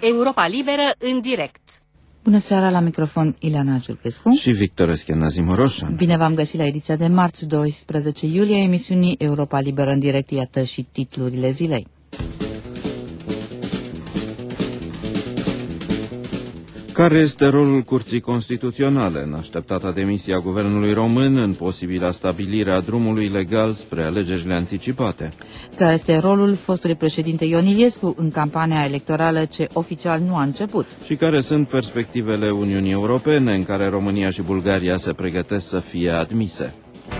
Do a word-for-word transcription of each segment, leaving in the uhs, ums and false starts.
Europa Liberă în direct. Bună seara, la microfon Ileana Giurgescu și Victor Eschena Zimoroșan. Bine v-am găsit la ediția de marți, doisprezece iulie, emisiunii Europa Liberă în direct. Iată și titlurile zilei. Care este rolul Curții Constituționale în așteptata demisia guvernului român în posibila stabilire a drumului legal spre alegerile anticipate? Care este rolul fostului președinte Ion Iliescu în campania electorală ce oficial nu a început? Și care sunt perspectivele Uniunii Europene în care România și Bulgaria se pregătesc să fie admise?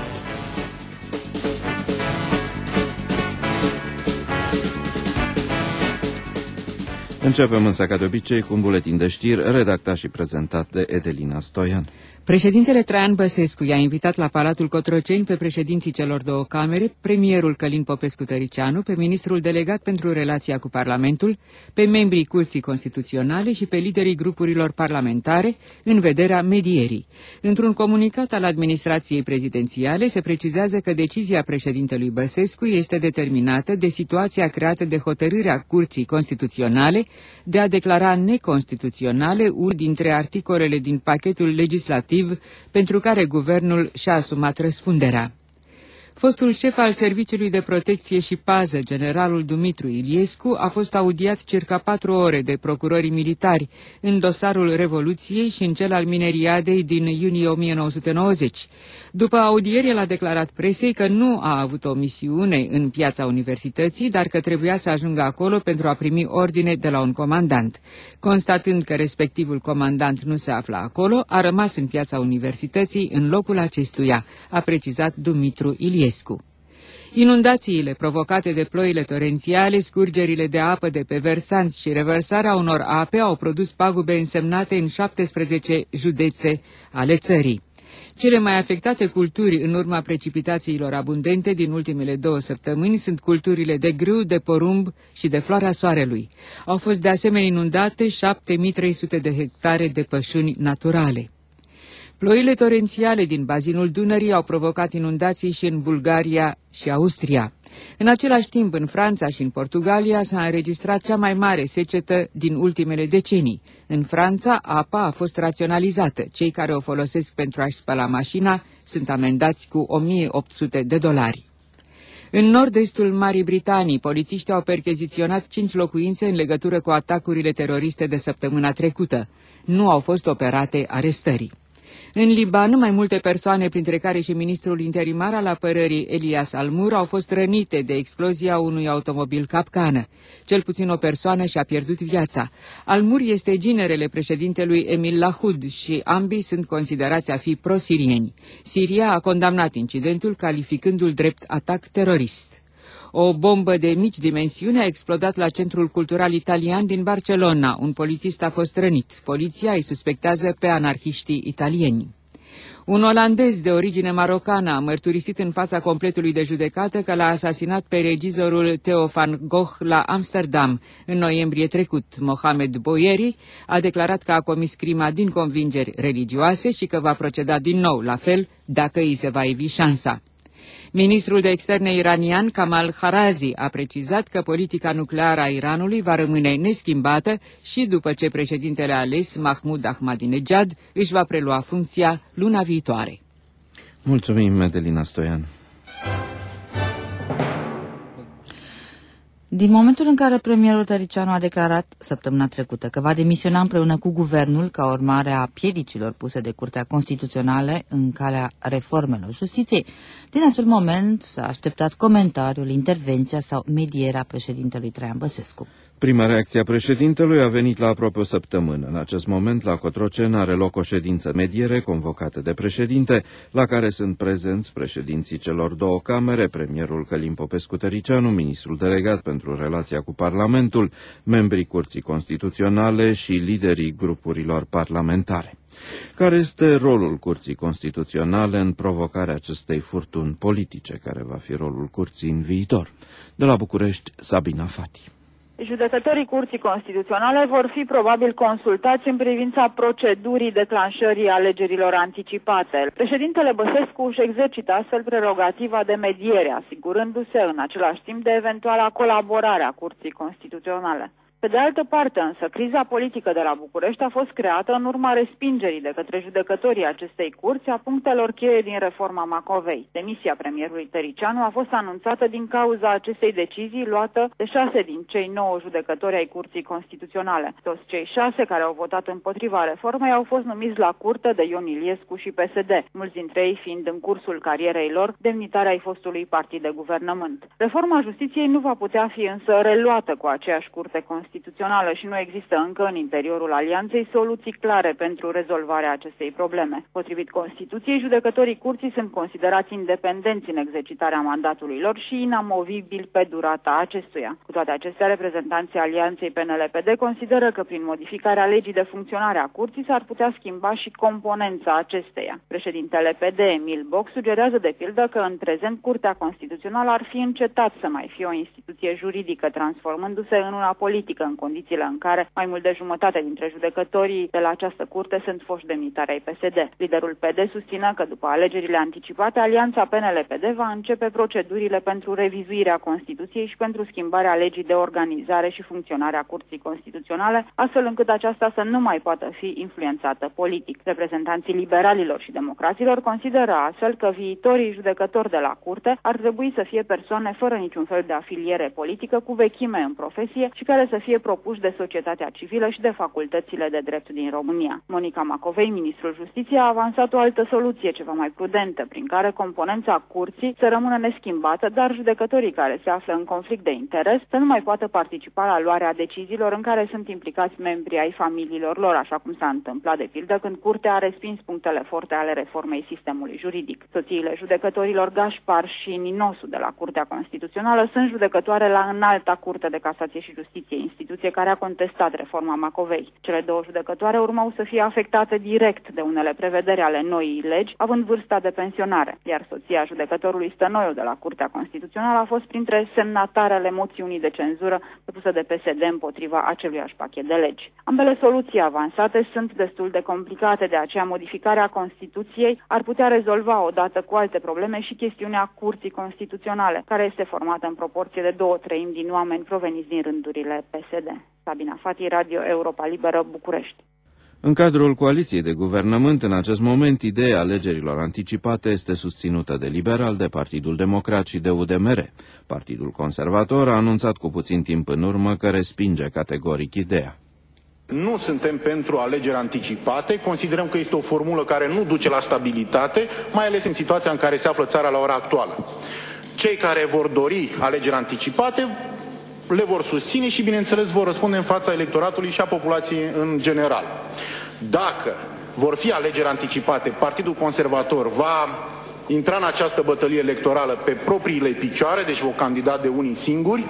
Începem însă, ca de obicei, cu un buletin de știri redactat și prezentat de Edelina Stoian. Președintele Traian Băsescu i-a invitat la Palatul Cotroceni pe președinții celor două camere, premierul Călin Popescu-Tăricianu, pe ministrul delegat pentru relația cu Parlamentul, pe membrii Curții Constituționale și pe liderii grupurilor parlamentare, în vederea medierii. Într-un comunicat al administrației prezidențiale se precizează că decizia președintelui Băsescu este determinată de situația creată de hotărârea Curții Constituționale de a declara neconstituționale unul dintre articolele din pachetul legislativ pentru care guvernul și-a asumat răspunderea. Fostul șef al Serviciului de Protecție și Pază, generalul Dumitru Iliescu, a fost audiat circa patru ore de procurorii militari în dosarul Revoluției și în cel al Mineriadei din iunie o mie nouă sute nouăzeci. După audiere, el a declarat presei că nu a avut o misiune în piața universității, dar că trebuia să ajungă acolo pentru a primi ordine de la un comandant. Constatând că respectivul comandant nu se afla acolo, a rămas în piața universității în locul acestuia, a precizat Dumitru Iliescu. Inundațiile provocate de ploile torențiale, scurgerile de apă de pe versanți și revărsarea unor ape au produs pagube însemnate în șaptesprezece județe ale țării. Cele mai afectate culturi în urma precipitațiilor abundente din ultimele două săptămâni sunt culturile de grâu, de porumb și de floarea soarelui. Au fost de asemenea inundate șapte mii trei sute de hectare de pășuni naturale. Ploile torențiale din bazinul Dunării au provocat inundații și în Bulgaria și Austria. În același timp, în Franța și în Portugalia s-a înregistrat cea mai mare secetă din ultimele decenii. În Franța, apa a fost raționalizată. Cei care o folosesc pentru a-și spăla mașina sunt amendați cu o mie opt sute de dolari. În nord-estul Marii Britanii, polițiștii au percheziționat cinci locuințe în legătură cu atacurile teroriste de săptămâna trecută. Nu au fost operate arestări. În Liban, mai multe persoane, printre care și ministrul interimar al apărării Elias Almur, au fost rănite de explozia unui automobil capcană. Cel puțin o persoană și-a pierdut viața. Almur este ginerele președintelui Emil Lahud și ambii sunt considerați a fi pro-sirieni. Siria a condamnat incidentul, calificându-l drept atac terorist. O bombă de mici dimensiuni a explodat la Centrul Cultural Italian din Barcelona. Un polițist a fost rănit. Poliția îi suspectează pe anarhiștii italieni. Un olandez de origine marocană a mărturisit în fața completului de judecată că l-a asasinat pe regizorul Theo van Gogh la Amsterdam în noiembrie trecut. Mohamed Boieri a declarat că a comis crima din convingeri religioase și că va proceda din nou la fel dacă îi se va ivi șansa. Ministrul de externe iranian Kamal Kharazi a precizat că politica nucleară a Iranului va rămâne neschimbată și după ce președintele ales Mahmoud Ahmadinejad își va prelua funcția luna viitoare. Mulțumim, Edelina Stoian. Din momentul în care premierul Tăricianu a declarat săptămâna trecută că va demisiona împreună cu guvernul ca urmare a piedicilor puse de Curtea Constituțională în calea reformelor justiției, din acel moment s-a așteptat comentariul, intervenția sau medierea președintelui Traian Băsescu. Prima reacție a președintelui a venit la aproape o săptămână. În acest moment, la Cotroceni are loc o ședință mediere convocată de președinte, la care sunt prezenți președinții celor două camere, premierul Călin Popescu-Tăricianu, ministrul delegat pentru relația cu Parlamentul, membrii Curții Constituționale și liderii grupurilor parlamentare. Care este rolul Curții Constituționale în provocarea acestei furtuni politice? Care va fi rolul Curții în viitor? De la București, Sabina Fati. Judecătorii Curții Constituționale vor fi probabil consultați în privința procedurii declanșării alegerilor anticipate. Președintele Băsescu își exercită astfel prerogativa de mediere, asigurându-se în același timp de eventuala colaborare a Curții Constituționale. Pe de altă parte, însă, criza politică de la București a fost creată în urma respingerii de către judecătorii acestei curți a punctelor cheie din reforma Macovei. Demisia premierului Tăricianu a fost anunțată din cauza acestei decizii luată de șase din cei nouă judecători ai Curții Constituționale. Toți cei șase care au votat împotriva reformei au fost numiți la curte de Ion Iliescu și P S D, mulți dintre ei fiind în cursul carierei lor demnitari ai fostului partid de guvernământ. Reforma justiției nu va putea fi însă reluată cu aceeași curte constituțională și nu există încă în interiorul alianței soluții clare pentru rezolvarea acestei probleme. Potrivit Constituției, judecătorii curții sunt considerați independenți în exercitarea mandatului lor și inamovibili pe durata acestuia. Cu toate acestea, reprezentanții alianței P N L P D consideră că prin modificarea legii de funcționare a curții s-ar putea schimba și componența acesteia. Președintele P D, Emil Boc, sugerează de pildă că în prezent Curtea Constituțională ar fi încetat să mai fie o instituție juridică, transformându-se în una politică în condițiile în care mai mult de jumătate dintre judecătorii de la această curte sunt foști demnitari ai P S D. Liderul P D susține că după alegerile anticipate, alianța P N L P D va începe procedurile pentru revizuirea Constituției și pentru schimbarea legii de organizare și funcționare a Curții Constituționale, astfel încât aceasta să nu mai poată fi influențată politic. Reprezentanții liberalilor și democraților consideră astfel că viitorii judecători de la curte ar trebui să fie persoane fără niciun fel de afiliere politică, cu vechime în profesie și care să fie propuși de societatea civilă și de facultățile de drept din România. Monica Macovei, ministrul Justiției, a avansat o altă soluție ceva mai prudentă, prin care componența curții să rămână neschimbată, dar judecătorii care se află în conflict de interes să nu mai poată participa la luarea deciziilor în care sunt implicați membrii ai familiilor lor, așa cum s-a întâmplat de pildă când curtea a respins punctele forte ale reformei sistemului juridic. Soțiile judecătorilor Gașpar și Ninosu de la Curtea Constituțională sunt judecătoare la Înalta Curte de Casație și Justiție, instituție care a contestat reforma Macovei. Cele două judecătoare urmau să fie afectate direct de unele prevederi ale noii legi, având vârsta de pensionare, iar soția judecătorului Stănoiu de la Curtea Constituțională a fost printre semnatarele moțiunii de cenzură depusă de P S D împotriva aceluiași pachet de legi. Ambele soluții avansate sunt destul de complicate, de aceea modificarea Constituției ar putea rezolva odată cu alte probleme și chestiunea Curții Constituționale, care este formată în proporție de două treimi din oameni proveniți din rândurile P S D. Sabina Fati, Radio Europa Liberă, București. În cadrul coaliției de guvernământ, în acest moment, ideea alegerilor anticipate este susținută de Liberal, de Partidul Democrat și de U D M R. Partidul Conservator a anunțat cu puțin timp în urmă că respinge categoric ideea. Nu suntem pentru alegeri anticipate, considerăm că este o formulă care nu duce la stabilitate, mai ales în situația în care se află țara la ora actuală. Cei care vor dori alegeri anticipate le vor susține și, bineînțeles, vor răspunde în fața electoratului și a populației în general. Dacă vor fi alegeri anticipate, Partidul Conservator va intra în această bătălie electorală pe propriile picioare, deci vor candida de unii singuri,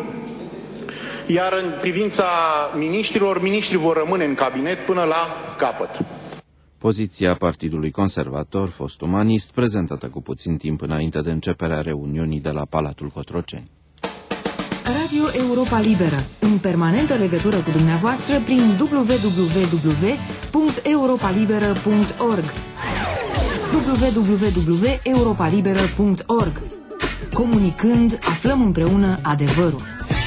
iar în privința miniștrilor, miniștrii vor rămâne în cabinet până la capăt. Poziția Partidului Conservator, fost umanist, prezentată cu puțin timp înainte de începerea reuniunii de la Palatul Cotroceni. Radio Europa Liberă, în permanentă legătură cu dumneavoastră prin w w w punct europa liberă punct org w w w punct europa liberă punct org. Comunicând, aflăm împreună adevărul.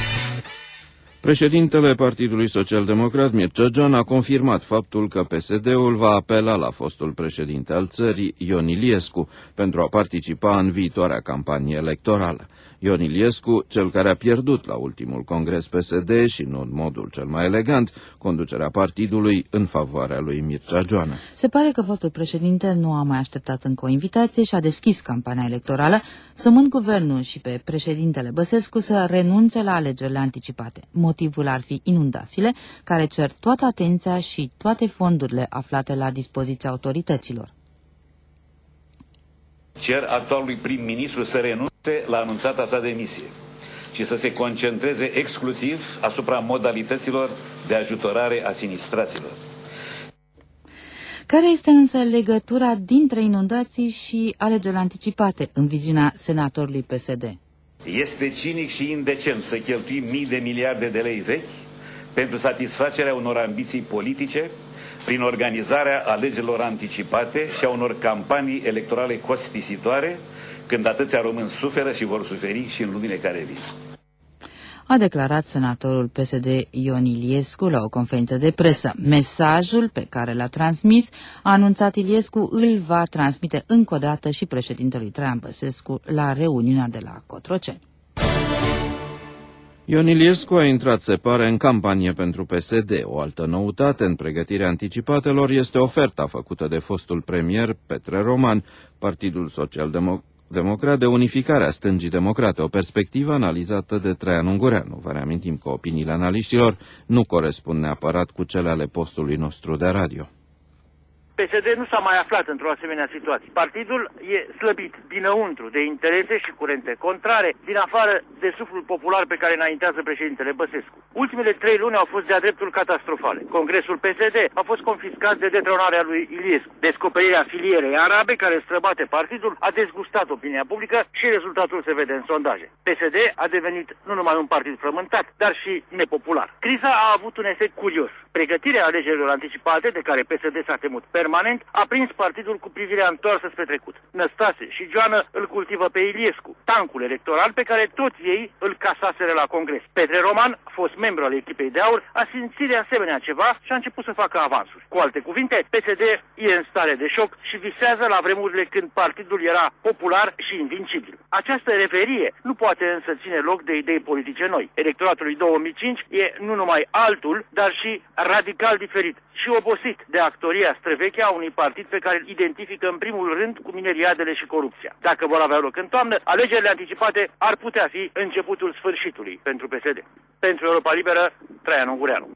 Președintele Partidului Social-Democrat, Mircea Joan, a confirmat faptul că P S D-ul va apela la fostul președinte al țării, Ion Iliescu, pentru a participa în viitoarea campanie electorală. Ion Iliescu, cel care a pierdut la ultimul congres P S D și nu în modul cel mai elegant, conducerea partidului în favoarea lui Mircea Joan. Se pare că fostul președinte nu a mai așteptat încă o invitație și a deschis campania electorală, sămând guvernul și pe președintele Băsescu să renunțe la alegerile anticipate. Motivul ar fi inundațiile, care cer toată atenția și toate fondurile aflate la dispoziția autorităților. Cer actualului prim-ministru să renunțe la anunțata sa demisie și să se concentreze exclusiv asupra modalităților de ajutorare a sinistraților. Care este însă legătura dintre inundații și alegerile anticipate în viziunea senatorului P S D? Este cinic și indecent să cheltuim mii de miliarde de lei vechi pentru satisfacerea unor ambiții politice prin organizarea alegerilor anticipate și a unor campanii electorale costisitoare, când atâția români suferă și vor suferi și în lunile care vin. a declarat senatorul P S D Ion Iliescu la o conferință de presă. Mesajul pe care l-a transmis, a anunțat Iliescu, îl va transmite încă o dată și președintelui Traian Băsescu la reuniunea de la Cotroceni. Ion Iliescu a intrat, se pare, în campanie pentru P S D. O altă noutate în pregătirea anticipatelor este oferta făcută de fostul premier Petre Roman, Partidul Social-Democrat, de unificarea stângii democrate, o perspectivă analizată de Traian Ungureanu. Vă reamintim că opiniile analiștilor nu corespund neapărat cu cele ale postului nostru de radio. P S D nu s-a mai aflat într-o asemenea situație. Partidul e slăbit dinăuntru de interese și curente contrare, din afară de suflul popular pe care înaintează președintele Băsescu. Ultimele trei luni au fost de-a dreptul catastrofale. Congresul P S D a fost confiscat de detronarea lui Iliescu. Descoperirea filierei arabe care străbate partidul a dezgustat opinia publică și rezultatul se vede în sondaje. P S D a devenit nu numai un partid frământat, dar și nepopular. Criza a avut un efect curios. Pregătirea alegerilor anticipate, de care P S D s-a temut permanent, a prins partidul cu privirea întoarsă spre trecut. Năstase și Joană îl cultivă pe Iliescu, tancul electoral pe care toți ei îl casaseră la congres. Petre Roman, fost membru al echipei de aur, a simțit de asemenea ceva și a început să facă avansuri. Cu alte cuvinte, P S D e în stare de șoc și visează la vremurile când partidul era popular și invincibil. Această reverie nu poate însă ține loc de idei politice noi. Electoratul lui două mii cinci e nu numai altul, dar și radical diferit și obosit de actoria străveche a unui partid pe care îl identifică în primul rând cu mineriadele și corupția. Dacă vor avea loc în toamnă, alegerile anticipate ar putea fi începutul sfârșitului pentru P S D. Pentru Europa Liberă, Traian Ungureanu.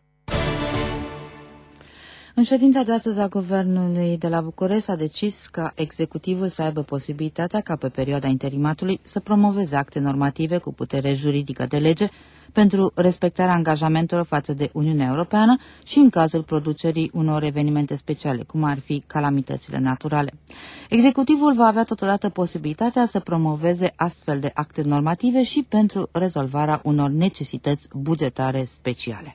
În ședința de astăzi a Guvernului de la București s-a decis ca executivul să aibă posibilitatea ca pe perioada interimatului să promoveze acte normative cu putere juridică de lege pentru respectarea angajamentelor față de Uniunea Europeană și în cazul producerii unor evenimente speciale, cum ar fi calamitățile naturale. Executivul va avea totodată posibilitatea să promoveze astfel de acte normative și pentru rezolvarea unor necesități bugetare speciale.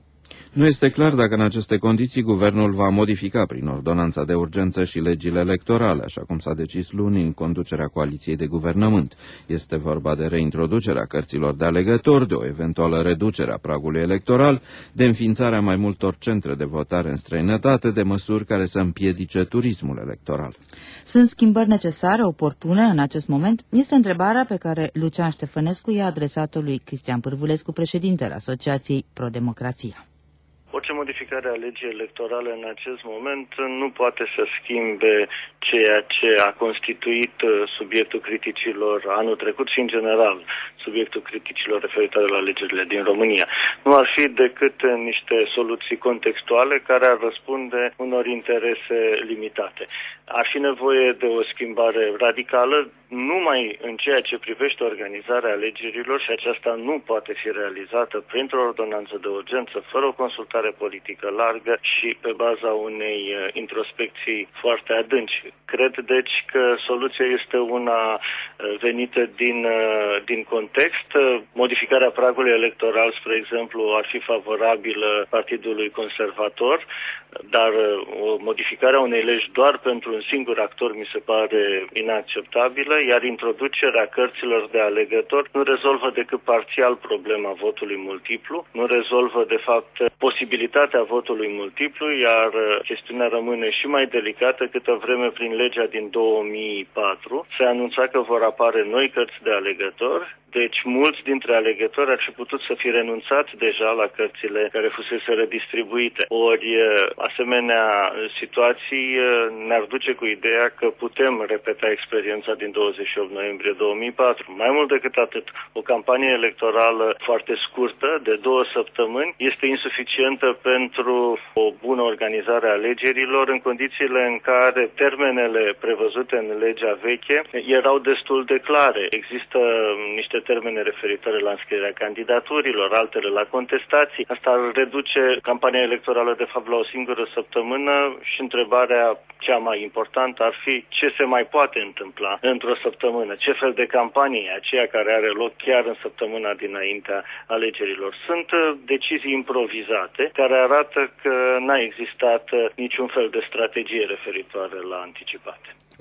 Nu este clar dacă în aceste condiții guvernul va modifica prin ordonanța de urgență și legile electorale, așa cum s-a decis luni în conducerea coaliției de guvernământ. Este vorba de reintroducerea cărților de alegători, de o eventuală reducere a pragului electoral, de înființarea mai multor centre de votare în străinătate, de măsuri care să împiedice turismul electoral. Sunt schimbări necesare, oportune în acest moment? Este întrebarea pe care Lucian Ștefănescu i-a adresat-o lui Cristian Pârvulescu, președintele Asociației Pro-Democrația. Orice modificare a legii electorale în acest moment nu poate să schimbe ceea ce a constituit subiectul criticilor anul trecut și, în general, subiectul criticilor referitoare la alegerile din România. Nu ar fi decât niște soluții contextuale care ar răspunde unor interese limitate. Ar fi nevoie de o schimbare radicală numai în ceea ce privește organizarea alegerilor și aceasta nu poate fi realizată printr-o ordonanță de urgență, fără o consultare politică largă și pe baza unei introspecții foarte adânci. Cred, deci, că soluția este una venită din, din context. Modificarea pragului electoral, spre exemplu, ar fi favorabilă Partidului Conservator, dar o modificare a unei legi doar pentru un singur actor mi se pare inacceptabilă, iar introducerea cărților de alegător nu rezolvă decât parțial problema votului multiplu, nu rezolvă, de fapt, posibilitatea votului multiplu, iar chestiunea rămâne și mai delicată câtă vreme prin legea din două mii patru se anunța că vor apare noi cărți de alegător. Deci mulți dintre alegători ar fi putut să fi renunțat deja la cărțile care fusese redistribuite. Ori asemenea situații ne-ar duce cu ideea că putem repeta experiența din douăzeci și opt noiembrie două mii patru. Mai mult decât atât, o campanie electorală foarte scurtă, de două săptămâni, este insuficientă pentru o bună organizare a alegerilor în condițiile în care termenele prevăzute în legea veche erau destul de clare. Există niște termene referitoare la înscrierea candidaturilor, altele la contestații. Asta ar reduce campania electorală, de fapt, la o singură săptămână și întrebarea cea mai importantă ar fi ce se mai poate întâmpla într-o săptămână. Ce fel de campanie e aceea care are loc chiar în săptămâna dinaintea alegerilor? Sunt decizii improvizate care arată că n-a existat niciun fel de strategie referitoare la anticipate.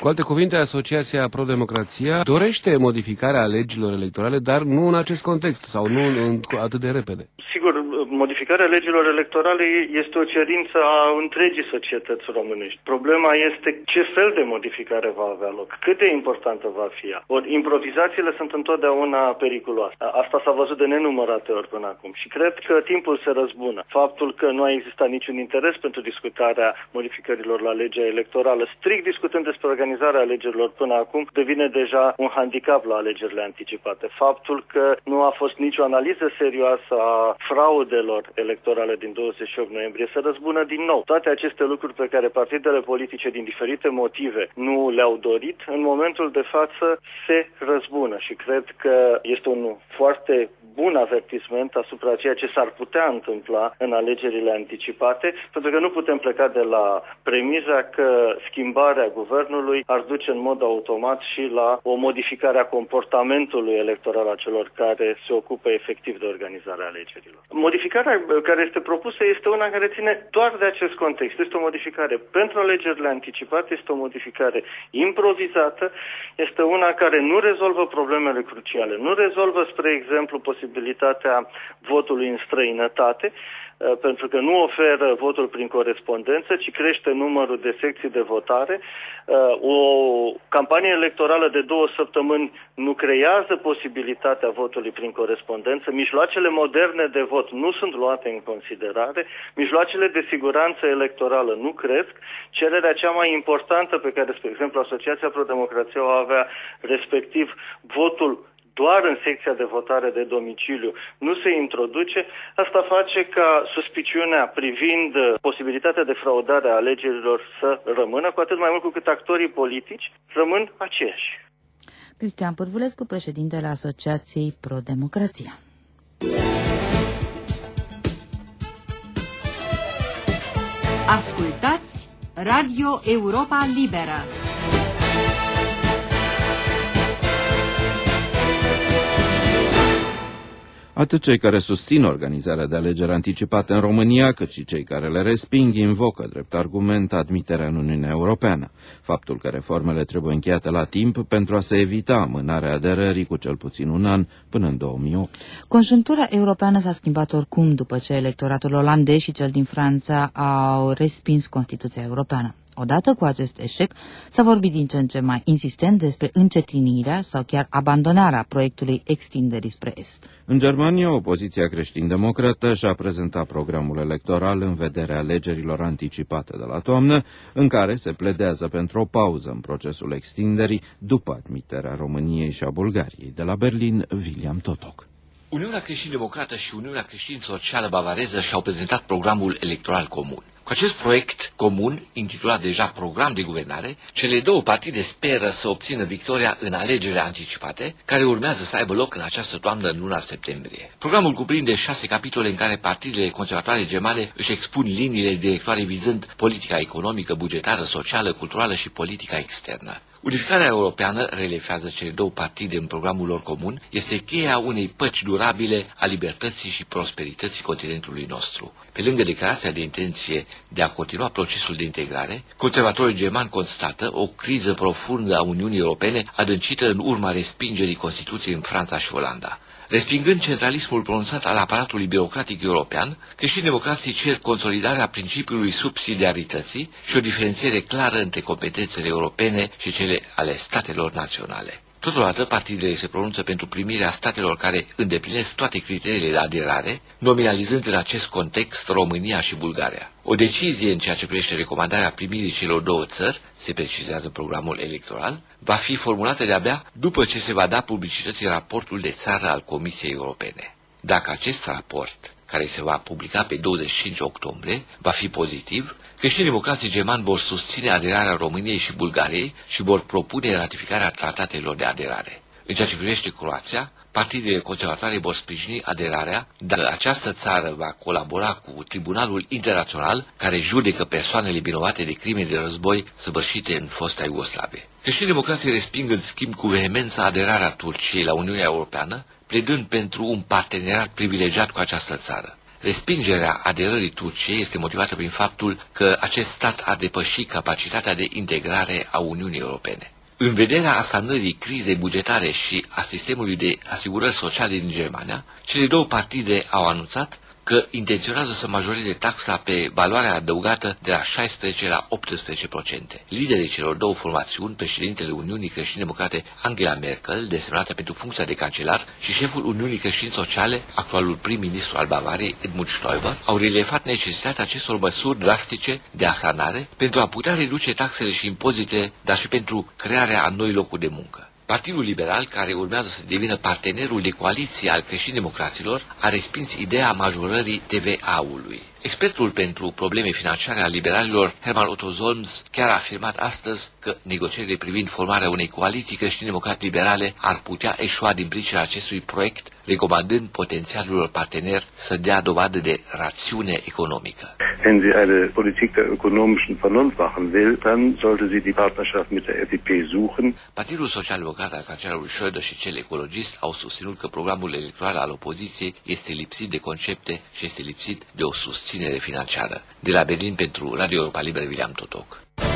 Cu alte cuvinte, Asociația Pro-Democrația dorește modificarea legilor electorale, dar nu în acest context sau nu în, atât de repede. Sigur, modificarea legilor electorale este o cerință a întregii societăți românești. Problema este ce fel de modificare va avea loc, cât de importantă va fi ea. Ori improvizațiile sunt întotdeauna periculoase. Asta s-a văzut de nenumărate ori până acum și cred că timpul se răzbună. Faptul că nu a existat niciun interes pentru discutarea modificărilor la legea electorală, strict discutând despre organizarea alegerilor până acum, devine deja un handicap la alegerile anticipate. Faptul că nu a fost nicio analiză serioasă a fraudelor electorale din douăzeci și opt noiembrie se răzbună din nou. Toate aceste lucruri pe care partidele politice din diferite motive nu le-au dorit, în momentul de față se răzbună și cred că este un foarte bun avertisment asupra ceea ce s-ar putea întâmpla în alegerile anticipate, pentru că nu putem pleca de la premiza că schimbarea guvernului ar duce în mod automat și la o modificare a comportamentului electoral a celor care se ocupă efectiv de organizarea alegerilor. Modificarea care este propusă este una care ține doar de acest context. Este o modificare pentru alegerile anticipate, este o modificare improvizată, este una care nu rezolvă problemele cruciale, nu rezolvă, spre exemplu, posibilitatea votului în străinătate, pentru că nu oferă votul prin corespondență, ci crește numărul de secții de votare. O campanie electorală de două săptămâni nu creează posibilitatea votului prin corespondență. Mijloacele moderne de vot nu sunt luate în considerare. Mijloacele de siguranță electorală nu cresc. Cererea cea mai importantă pe care, spre exemplu, Asociația Pro-Democrația o avea, respectiv votul doar în secția de votare de domiciliu, nu se introduce. Asta face ca suspiciunea privind posibilitatea de fraudare a alegerilor să rămână, cu atât mai mult cu cât actorii politici rămân aceiași. Cristian Pârvulescu, președintele Asociației Pro-Democrația. Ascultați Radio Europa Liberă. Atât cei care susțin organizarea de alegeri anticipate în România, cât și cei care le resping, invocă drept argument admiterea în Uniunea Europeană. Faptul că reformele trebuie încheiate la timp pentru a se evita amânarea aderării cu cel puțin un an până în două mii opt. Conjunctura europeană s-a schimbat oricum după ce electoratul olandez și cel din Franța au respins Constituția Europeană. Odată cu acest eșec, s-a vorbit din ce în ce mai insistent despre încetinirea sau chiar abandonarea proiectului extinderii spre Est. În Germania, opoziția creștin-democrată și-a prezentat programul electoral în vederea alegerilor anticipate de la toamnă, în care se pledează pentru o pauză în procesul extinderii după admiterea României și a Bulgariei. De la Berlin, William Totok. Uniunea Creștin-Democrată și Uniunea Creștin-Socială Bavareză și-au prezentat programul electoral comun. Cu acest proiect comun, intitulat deja Program de Guvernare, cele două partide speră să obțină victoria în alegerile anticipate, care urmează să aibă loc în această toamnă în luna septembrie. Programul cuprinde șase capitole în care partidele conservatoare germane își expun liniile directoare vizând politica economică, bugetară, socială, culturală și politica externă. Unificarea europeană, relefează cele două partide în programul lor comun, este cheia unei păci durabile a libertății și prosperității continentului nostru. Pe lângă declarația de intenție de a continua procesul de integrare, conservatorii germani constată o criză profundă a Uniunii Europene adâncită în urma respingerii Constituției în Franța și Olanda. Respingând centralismul pronunțat al aparatului birocratic european, creștin-democrații cer consolidarea principiului subsidiarității și o diferențiere clară între competențele europene și cele ale statelor naționale. Totodată, partidele se pronunță pentru primirea statelor care îndeplinesc toate criteriile de aderare, nominalizând în acest context România și Bulgaria. O decizie în ceea ce privește recomandarea primirii celor două țări, se precizează în programul electoral, va fi formulată de-abia după ce se va da publicității raportul de țară al Comisiei Europene. Dacă acest raport, care se va publica pe douăzeci și cinci octombrie, va fi pozitiv, creștin-democrații germani vor susține aderarea României și Bulgariei și vor propune ratificarea tratatelor de aderare. În ceea ce privește Croația, partidele conservatoare vor sprijini aderarea dacă această țară va colabora cu Tribunalul Internațional care judecă persoanele vinovate de crime de război săvârșite în fosta Iugoslavie. Creștin-democrații resping în schimb cu vehemență aderarea Turciei la Uniunea Europeană, pledând pentru un parteneriat privilegiat cu această țară. Respingerea aderării Turciei este motivată prin faptul că acest stat a depășit capacitatea de integrare a Uniunii Europene. În vederea asanării crizei bugetare și a sistemului de asigurări sociale din Germania, cele două partide au anunțat că intenționează să majoreze taxa pe valoarea adăugată de la șaisprezece la optsprezece la sută. Liderii celor două formațiuni, președintele Uniunii Creștine-Democrate Angela Merkel, desemnată pentru funcția de cancelar, și șeful Uniunii Creștine-Sociale, actualul prim-ministru al Bavariei, Edmund Stoiber, au relevat necesitatea acestor măsuri drastice de asanare pentru a putea reduce taxele și impozitele, dar și pentru crearea a noi locuri de muncă. Partidul Liberal, care urmează să devină partenerul de coaliție al creștin-democraților, a respins ideea majorării T V A-ului. Expertul pentru probleme financiare al liberalilor, Hermann Otto Solms, chiar a afirmat astăzi că negocierile privind formarea unei coaliții creștin-democrat-liberale ar putea eșua din pricina acestui proiect, recomandând potențialilor parteneri să dea dovadă de rațiune economică. Wenn sie eine Politik der ökonomischen Vernunft machen will, dann sollte sie die Partnerschaft mit der F D P suchen. Partidul Social-Democrat al cancelarului Schröder și cel ecologist au susținut că programul electoral al opoziției este lipsit de concepte și este lipsit de o susținere financiară. De la Berlin pentru Radio Europa Liberă, William Totoc.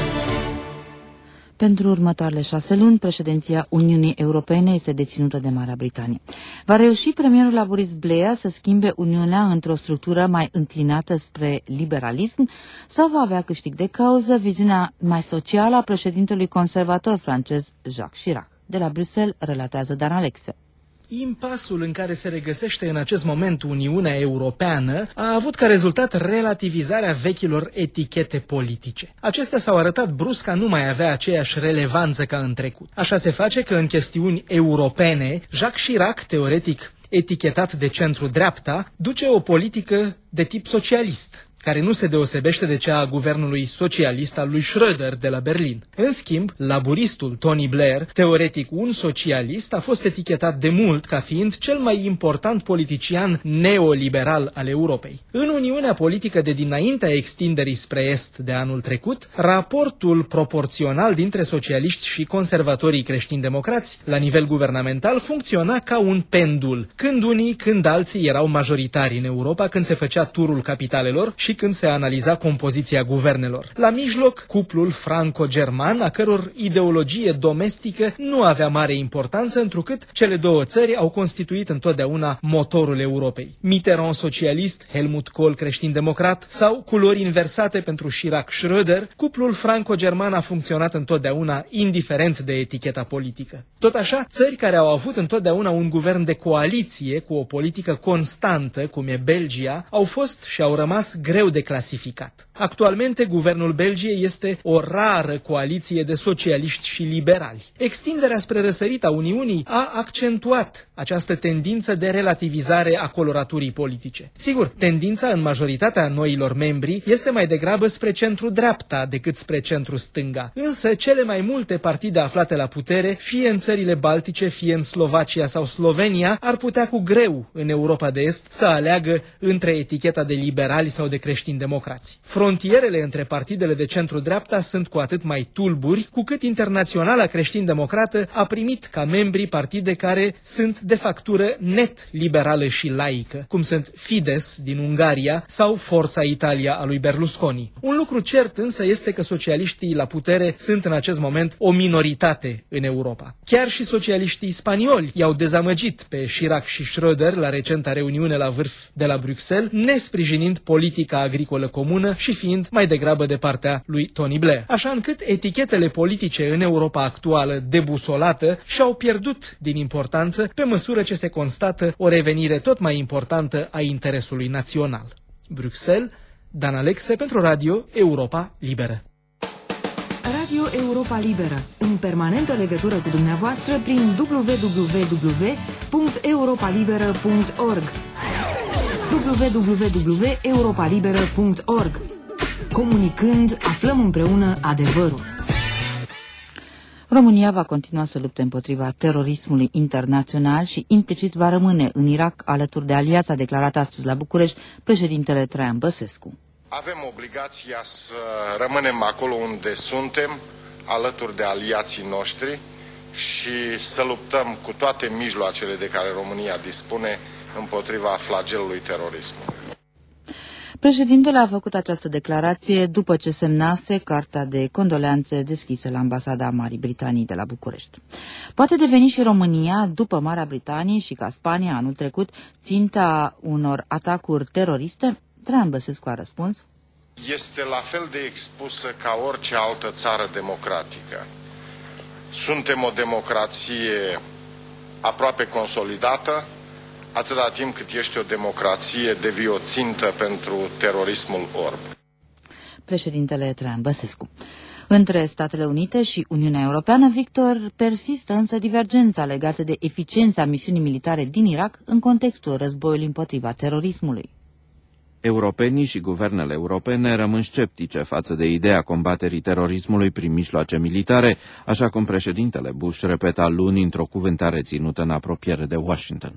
Pentru următoarele șase luni, președinția Uniunii Europene este deținută de Marea Britanie. Va reuși premierul Boris Blair să schimbe Uniunea într-o structură mai înclinată spre liberalism sau va avea câștig de cauză viziunea mai socială a președintelui conservator francez Jacques Chirac? De la Bruxelles, relatează Dan Alexe. Impasul în care se regăsește în acest moment Uniunea Europeană a avut ca rezultat relativizarea vechilor etichete politice. Acestea s-au arătat brusc a nu mai avea aceeași relevanță ca în trecut. Așa se face că în chestiuni europene, Jacques Chirac, teoretic etichetat de centru-dreapta, duce o politică de tip socialist, care nu se deosebește de cea a guvernului socialist al lui Schröder de la Berlin. În schimb, laburistul Tony Blair, teoretic un socialist, a fost etichetat de mult ca fiind cel mai important politician neoliberal al Europei. În Uniunea Politică de dinaintea extinderii spre est de anul trecut, raportul proporțional dintre socialiști și conservatorii creștini-democrați la nivel guvernamental funcționa ca un pendul, când unii, când alții erau majoritari în Europa, când se făcea turul capitalelor și când se analiza compoziția guvernelor. La mijloc, cuplul franco-german, a căror ideologie domestică nu avea mare importanță, întrucât cele două țări au constituit întotdeauna motorul Europei. Mitterrand socialist, Helmut Kohl creștin-democrat sau culori inversate pentru Chirac-Schröder, cuplul franco-german a funcționat întotdeauna indiferent de eticheta politică. Tot așa, țări care au avut întotdeauna un guvern de coaliție cu o politică constantă, cum e Belgia, au fost și au rămas greu de clasificat. Actualmente, guvernul Belgiei este o rară coaliție de socialiști și liberali. Extinderea spre răsărit a Uniunii a accentuat această tendință de relativizare a coloraturii politice. Sigur, tendința în majoritatea noilor membri este mai degrabă spre centru-dreapta decât spre centru-stânga. Însă, cele mai multe partide aflate la putere, fie în țările Baltice, fie în Slovacia sau Slovenia, ar putea cu greu în Europa de Est să aleagă între eticheta de liberali sau de creștini-democrați. Frontierele între partidele de centru-dreapta sunt cu atât mai tulburi, cu cât Internaționala Creștin-Democrată a primit ca membri partide care sunt de factură net liberală și laică, cum sunt Fidesz din Ungaria sau Forța Italia a lui Berlusconi. Un lucru cert însă este că socialiștii la putere sunt în acest moment o minoritate în Europa. Chiar și socialiștii spanioli i-au dezamăgit pe Chirac și Schröder la recenta reuniune la vârf de la Bruxelles, nesprijinind politica agricolă comună și fiind mai degrabă de partea lui Tony Blair. Așa încât etichetele politice în Europa actuală, debusolată, și-au pierdut din importanță pe măsură ce se constată o revenire tot mai importantă a interesului național. Bruxelles, Dan Alexe pentru Radio Europa Liberă. Radio Europa Liberă, în permanentă legătură cu dumneavoastră prin w w w punct europa liberă punct org. w w w punct europa liberă punct org. Comunicând, aflăm împreună adevărul. România va continua să lupte împotriva terorismului internațional și implicit va rămâne în Irak alături de aliați, a declarat astăzi la București președintele Traian Băsescu. Avem obligația să rămânem acolo unde suntem, alături de aliații noștri și să luptăm cu toate mijloacele de care România dispune împotriva flagelului terorismului. Președintele a făcut această declarație după ce semnase carta de condoleanțe deschisă la ambasada Marii Britanii de la București. Poate deveni și România, după Marea Britanie și ca Spania anul trecut, ținta unor atacuri teroriste? Traian Băsescu a răspuns. Este la fel de expusă ca orice altă țară democratică. Suntem o democrație aproape consolidată, atâta timp cât ești o democrație, devii o țintă pentru terorismul orb. Președintele Traian Băsescu. Între Statele Unite și Uniunea Europeană, Victor, persistă însă divergența legată de eficiența misiunii militare din Irak în contextul războiului împotriva terorismului. Europenii și guvernele europene rămân sceptice față de ideea combaterii terorismului prin mijloace militare, așa cum președintele Bush repeta luni într-o cuvântare ținută în apropiere de Washington.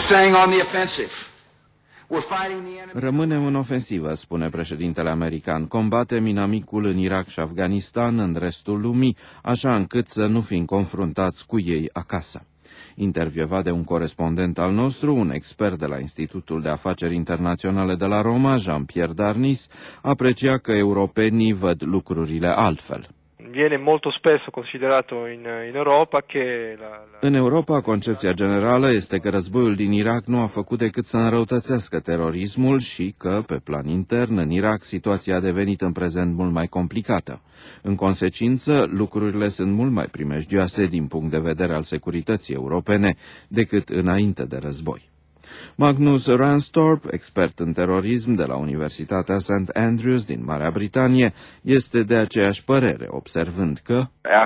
Rămânem în ofensivă, spune președintele american. Combatem inamicul în Irak și Afganistan, în restul lumii, așa încât să nu fim confruntați cu ei acasă. Intervievat de un corespondent al nostru, un expert de la Institutul de Afaceri Internaționale de la Roma, Jean-Pierre Darnis, aprecia că europenii văd lucrurile altfel. Viene molto spesso considerato in, in Europa che la, la... În Europa, concepția generală este că războiul din Irak nu a făcut decât să înrăutățească terorismul și că, pe plan intern, în Irak, situația a devenit în prezent mult mai complicată. În consecință, lucrurile sunt mult mai primejdioase din punct de vedere al securității europene decât înainte de război. Magnus Ranstorp, expert în terorism de la Universitatea Saint Andrews din Marea Britanie, este de aceeași părere, observând că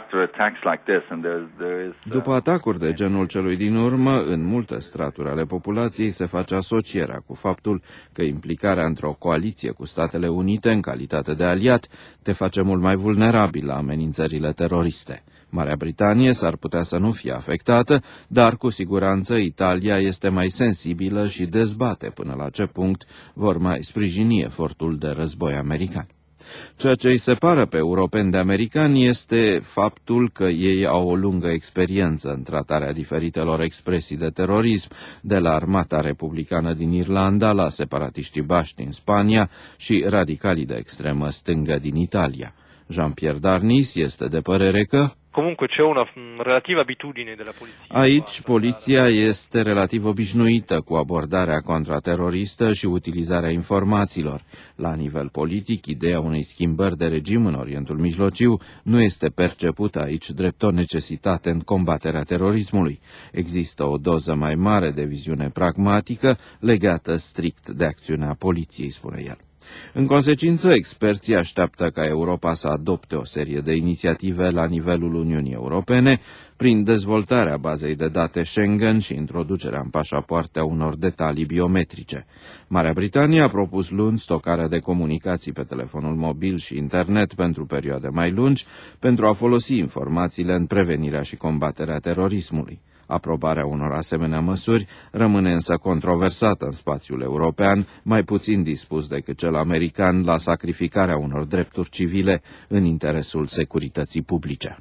după atacuri de genul celui din urmă, în multe straturi ale populației se face asocierea cu faptul că implicarea într-o coaliție cu Statele Unite în calitate de aliat te face mult mai vulnerabil la amenințările teroriste. Marea Britanie s-ar putea să nu fie afectată, dar cu siguranță Italia este mai sensibilă și dezbate până la ce punct vor mai sprijini efortul de război american. Ceea ce îi separă pe europeni de americani este faptul că ei au o lungă experiență în tratarea diferitelor expresii de terorism, de la armata republicană din Irlanda la separatiștii baști din Spania și radicalii de extremă stângă din Italia. Jean-Pierre Darnis este de părere că comunque c'è una relativă abitudine della poliția. Aici poliția este relativ obișnuită cu abordarea contrateroristă și utilizarea informațiilor. La nivel politic, ideea unei schimbări de regim în Orientul Mijlociu nu este percepută aici drept o necesitate în combaterea terorismului. Există o doză mai mare de viziune pragmatică legată strict de acțiunea poliției, spune el. În consecință, experții așteaptă ca Europa să adopte o serie de inițiative la nivelul Uniunii Europene, prin dezvoltarea bazei de date Schengen și introducerea în pașapoarte a unor detalii biometrice. Marea Britanie a propus luni stocarea de comunicații pe telefonul mobil și internet pentru perioade mai lungi, pentru a folosi informațiile în prevenirea și combaterea terorismului. Aprobarea unor asemenea măsuri rămâne însă controversată în spațiul european, mai puțin dispus decât cel american la sacrificarea unor drepturi civile în interesul securității publice.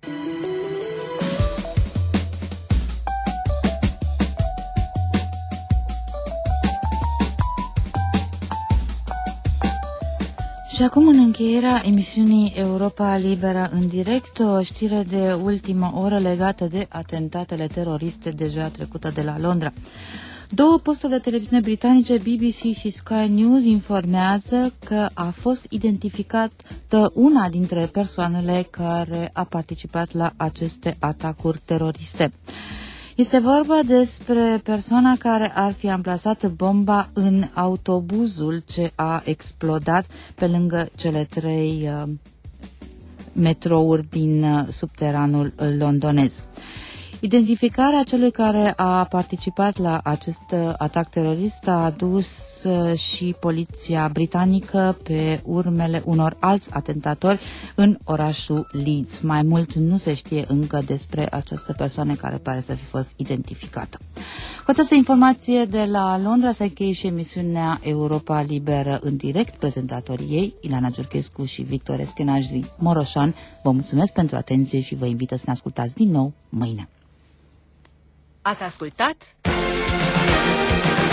Și acum, în încheierea emisiunii Europa Liberă în direct, o știre de ultimă oră legată de atentatele teroriste de joia trecută de la Londra. Două posturi de televiziune britanice, B B C și Sky News, informează că a fost identificată una dintre persoanele care a participat la aceste atacuri teroriste. Este vorba despre persoana care ar fi amplasat bomba în autobuzul ce a explodat pe lângă cele trei uh, metrouri din uh, subteranul londonez. Identificarea celui care a participat la acest atac terorist a adus și poliția britanică pe urmele unor alți atentatori în orașul Leeds. Mai mult nu se știe încă despre această persoană care pare să fi fost identificată. Cu această informație de la Londra se încheie și emisiunea Europa Liberă în direct. Prezentatorii ei, Ileana Giurchescu și Victor Eschenazi Moroșan, vă mulțumesc pentru atenție și vă invită să ne ascultați din nou mâine. Ați ascultat?